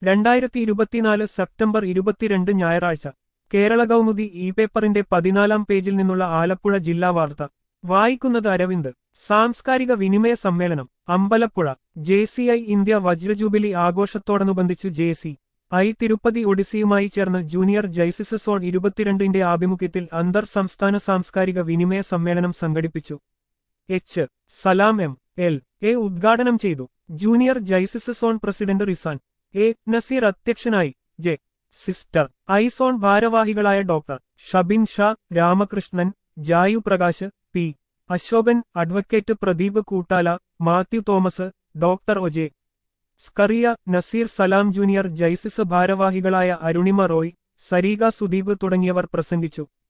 2024 September 22 ഞായറാഴ്ച Kerala Kaumudi E പേപ്പറിന്റെ 14-ാം പേജിൽ നിന്നുള്ള ആലപ്പുഴ ജില്ലാ വാർത്ത വായിക്കുന്നത് അരവിന്ദ്. സാംസ്കാരിക വിനിമയ സമ്മേളനം അമ്പലപ്പുഴ. JCI ഇന്ത്യ വജ്രജൂബിലി ആഘോഷത്തോടനുബന്ധിച്ചു JCI തിരുപ്പതി ഒഡിസിയുമായി ചേർന്ന് ജൂനിയർ ജൈസിസ് സോൺ 22ന്റെ ആഭിമുഖ്യത്തിൽ അന്തർ സംസ്ഥാന സാംസ്കാരിക വിനിമയ സമ്മേളനം സംഘടിപ്പിച്ചു. സലാം ML ഉദ്ഘാടനം ചെയ്തു. Junior Jaycees zone president Rizan Naseer അധ്യക്ഷനായി. സിസ്റ്റർ ഐസോൺ ഭാരവാഹികളായ doctor Shabin Shah, Ramakrishnan, Jayu Prakash, P. Ashokan, advocate Pradeep Koottala, Mathew Thomas, doctor O J Scaria, Naseer Salam, junior Jaycees ഭാരവാഹികളായ അരുണിമ റോയ്, സരീക സുദീപ് തുടങ്ങിയവർ പ്രസംഗിച്ചു.